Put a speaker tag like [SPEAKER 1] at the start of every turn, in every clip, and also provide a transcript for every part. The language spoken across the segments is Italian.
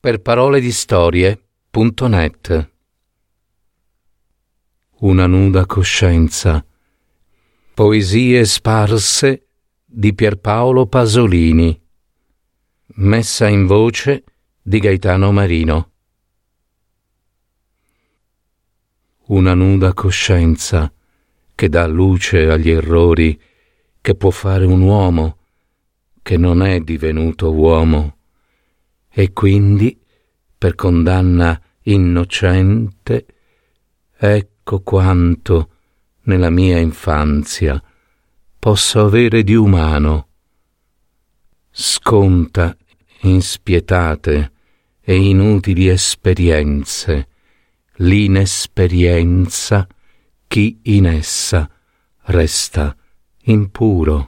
[SPEAKER 1] per paroledistorie.net. Una nuda coscienza. Poesie sparse di Pierpaolo Pasolini. Messa in voce di Gaetano Marino. Una nuda coscienza che dà luce agli errori che può fare un uomo che non è divenuto uomo, e quindi, per condanna innocente, ecco quanto nella mia infanzia posso avere di umano. Sconta inspietate e inutili esperienze, l'inesperienza chi in essa resta impuro.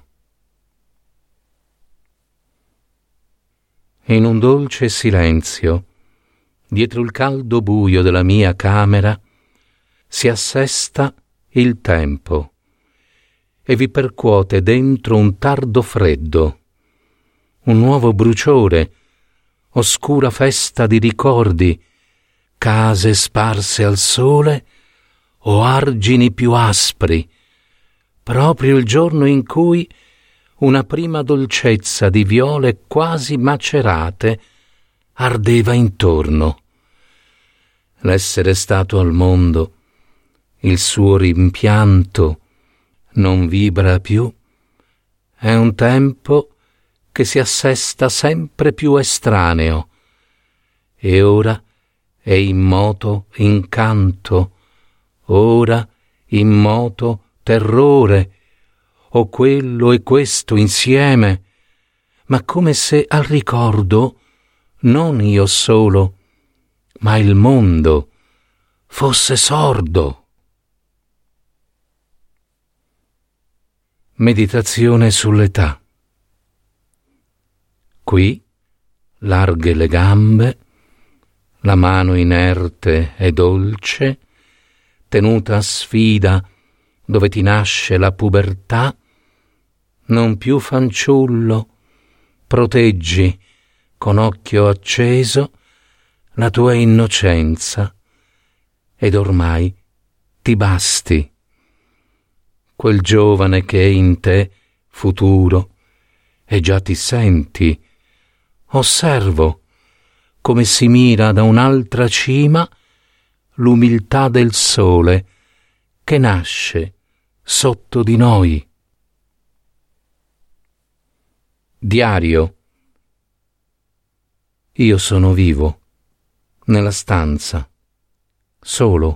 [SPEAKER 1] In un dolce silenzio, dietro il caldo buio della mia camera, si assesta il tempo e vi percuote dentro un tardo freddo, un nuovo bruciore, oscura festa di ricordi, case sparse al sole o argini più aspri, proprio il giorno in cui una prima dolcezza di viole quasi macerate ardeva intorno. L'essere stato al mondo, il suo rimpianto non vibra più, è un tempo che si assesta sempre più estraneo, e ora è immoto incanto, ora immoto terrore, o quello e questo insieme, ma come se al ricordo non io solo, ma il mondo fosse sordo. Meditazione sull'età. Qui, larghe le gambe, la mano inerte e dolce, tenuta a sfida dove ti nasce la pubertà, non più fanciullo, proteggi con occhio acceso la tua innocenza ed ormai ti basti. Quel giovane che è in te futuro e già ti senti, osservo come si mira da un'altra cima l'umiltà del sole che nasce sotto di noi. Diario. Io sono vivo, nella stanza, solo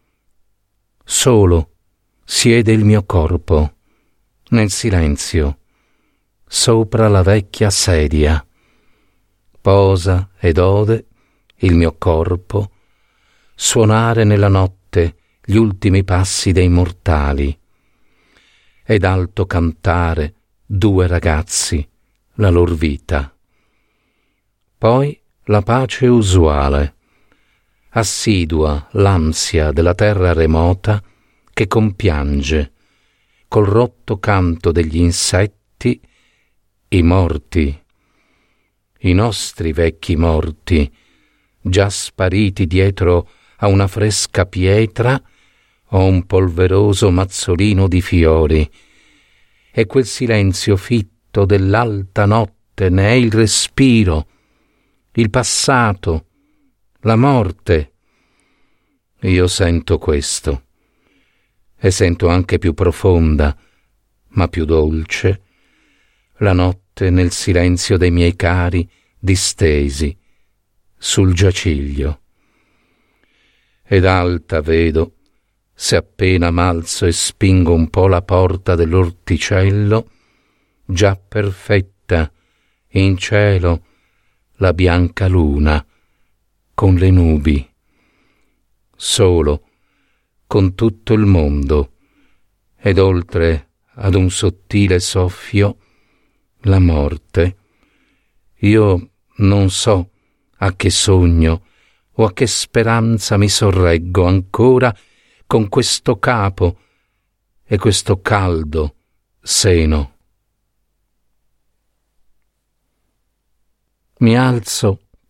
[SPEAKER 1] siede il mio corpo, nel silenzio, sopra la vecchia sedia. Posa ed ode il mio corpo suonare nella notte gli ultimi passi dei mortali, ed alto cantare due ragazzi la lor vita. Poi la pace usuale, assidua l'ansia della terra remota che compiange, col rotto canto degli insetti, i morti, i nostri vecchi morti, già spariti dietro a una fresca pietra o un polveroso mazzolino di fiori, e quel silenzio fitto dell'alta notte ne è il respiro, il passato, la morte. Io sento questo, e sento anche più profonda, ma più dolce, la notte nel silenzio dei miei cari distesi sul giaciglio. Ed alta vedo, se appena m'alzo e spingo un po' la porta dell'orticello, già perfetta in cielo la bianca luna con le nubi. Solo, con tutto il mondo, ed oltre ad un sottile soffio, la morte. Io non so a che sogno o a che speranza mi sorreggo ancora con questo capo e questo caldo seno. Mi alzo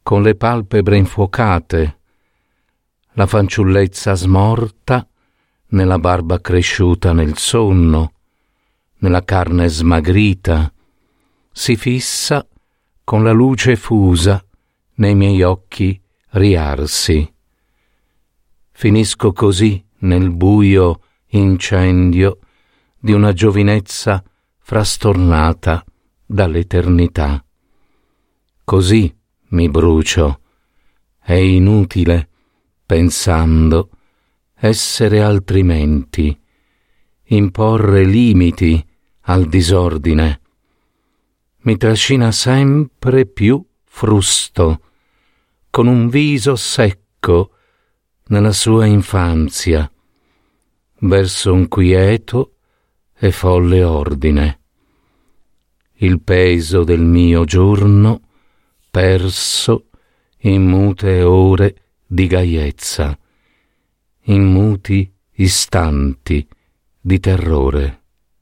[SPEAKER 1] con le palpebre infuocate, la fanciullezza smorta nella barba cresciuta nel sonno, nella carne smagrita, si fissa con la luce fusa nei miei occhi riarsi. Finisco così nel buio incendio di una giovinezza frastornata dall'eternità. Così mi brucio, è inutile, pensando, essere altrimenti, imporre limiti al disordine. Mi trascina sempre più frusto, con un viso secco nella sua infanzia, verso un quieto e folle ordine. Il peso del mio giorno perso in mute ore di gaiezza, in muti istanti di terrore.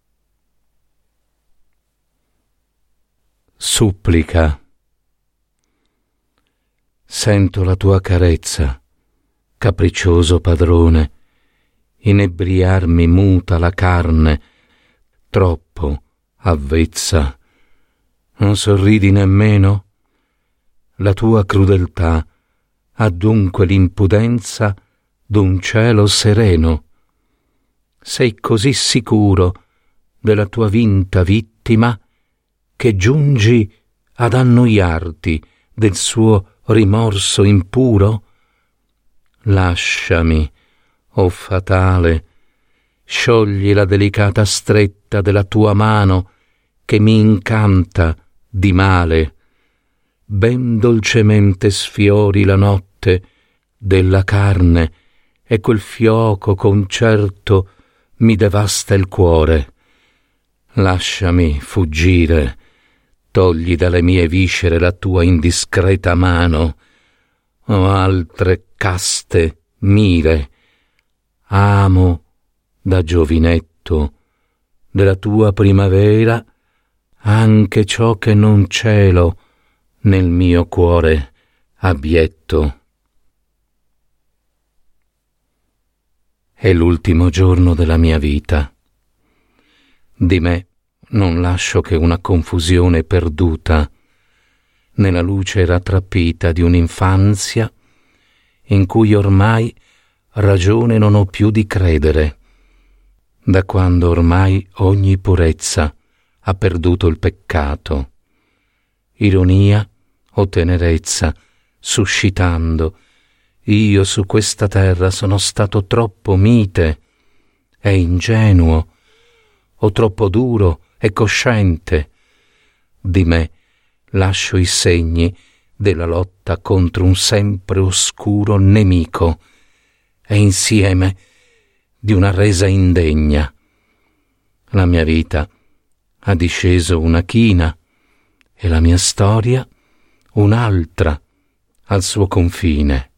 [SPEAKER 1] Supplica. Sento la tua carezza, capriccioso padrone, inebriarmi muta la carne, troppo avvezza. Non sorridi nemmeno? La tua crudeltà ha dunque l'impudenza d'un cielo sereno. Sei così sicuro della tua vinta vittima che giungi ad annoiarti del suo rimorso impuro? Lasciami, o fatale, sciogli la delicata stretta della tua mano che mi incanta di male, ben dolcemente sfiori la notte della carne e quel fioco concerto mi devasta il cuore. Lasciami fuggire, togli dalle mie viscere la tua indiscreta mano, o altre caste mire. Amo da giovinetto della tua primavera anche ciò che non celo nel mio cuore abietto. È l'ultimo giorno della mia vita. Di me non lascio che una confusione perduta nella luce rattrappita di un'infanzia in cui ormai ragione non ho più di credere, da quando ormai ogni purezza ha perduto il peccato. Ironia o tenerezza suscitando, io su questa terra sono stato troppo mite e ingenuo, o troppo duro e cosciente. Di me lascio i segni della lotta contro un sempre oscuro nemico e insieme di una resa indegna. La mia vita ha disceso una china e la mia storia un'altra al suo confine.